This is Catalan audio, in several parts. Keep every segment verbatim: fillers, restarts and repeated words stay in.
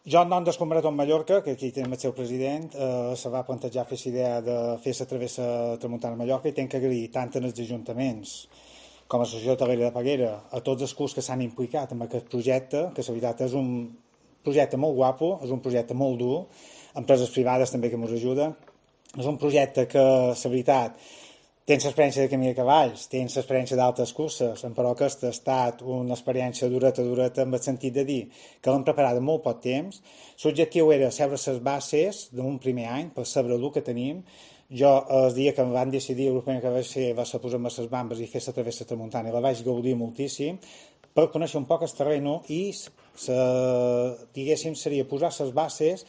Jo, en nom del Convertit Mallorca, que aquí tenim el seu president, eh, se va plantejar fer la idea de fer la travessa Tramuntana Mallorca i tenc que agrair tant als ajuntaments com a l'Associació Hotelera de Peguera, a tots els curs que s'han implicat en aquest projecte, que la veritat és un projecte molt guapo, és un projecte molt dur, empreses privades també que ens ajuden, és un projecte que, la veritat, tens l'experiència de camí de cavalls, tens l'experiència d'altres curses, però aquesta ha estat una experiència dureta, dureta, en el sentit de dir que l'hem preparat en molt poc temps. L'objectiu era saber les bases d'un primer any, per saber el que tenim. Jo, el dia que em van decidir, el primer que vaig fer va ser posar-me les bambes i fer la travessa tramuntana, i la vaig gaudir moltíssim, per conèixer un poc el terreny i, se, diguéssim, seria posar les bases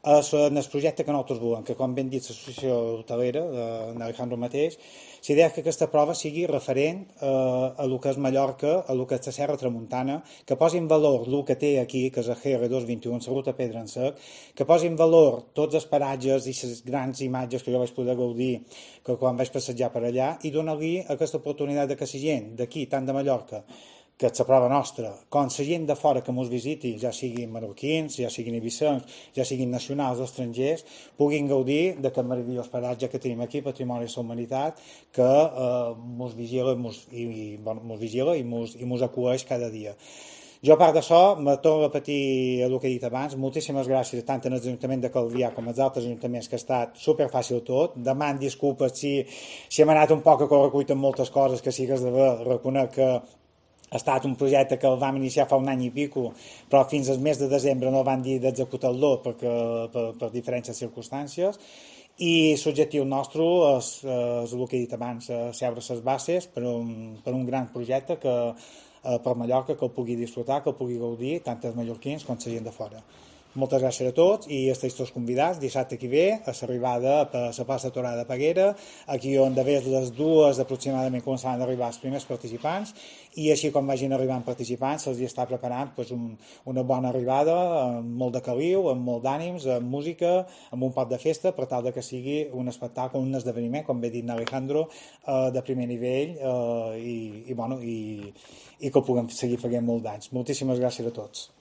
en el projecte que nosaltres volem, que com ben dit l'associació hotelera d'Alejandro mateix, la idea és que aquesta prova sigui referent eh, a el que és Mallorca, a el que és la Serra Tramuntana, que posi en valor el que té aquí, que és el G R dos vint i u, la ruta Pedra en Sec, que posi en valor tots els paratges i les grans imatges que jo vaig poder gaudir que quan vaig passejar per allà, i donar-li aquesta oportunitat de que la gent d'aquí, tant de Mallorca, que és la prova nostra, com la gent de fora que ens visiti, ja siguin marroquins, ja siguin ibicencs, ja siguin nacionals o estrangers, puguin gaudir d'aquest meravellós paratge que tenim aquí, Patrimoni de la Humanitat, que eh, mos vigila, mos, i, i, bueno, mos vigila i mos, i mos acueix cada dia. Jo, a part d'això, me torno a repetir el que he dit abans, moltíssimes gràcies tant en l'Ajuntament de Calvià com als altres ajuntaments, que ha estat superfàcil tot. Deman disculpes si, si hem anat un poc a correcuita en moltes coses, que sí que has de reconèixer que ha estat un projecte que el vam iniciar fa un any i pico, però fins al mes de desembre no van dir d'executar-lo perquè, per, per diferents circumstàncies, i l'objectiu nostre és, és el que he dit abans, seure les bases per un, per un gran projecte que, per Mallorca, que el pugui disfrutar, que el pugui gaudir, tant els mallorquins com la gent de fora. Moltes gràcies a tots i esteu tots convidats dissabte que ve a l'arribada a la plaça Torada de Peguera, aquí on de vegades les dues aproximadament començaran a arribar els primers participants, i així com vagin arribant participants se'ls està preparant pues, un, una bona arribada amb molt de caliu, amb molt d'ànims, amb música, amb un pot de festa, per tal de que sigui un espectacle, un esdeveniment, com bé dit Alejandro, eh, de primer nivell eh, i, i, bueno, i, i que ho puguem seguir fent molt d'anys. Moltíssimes gràcies a tots.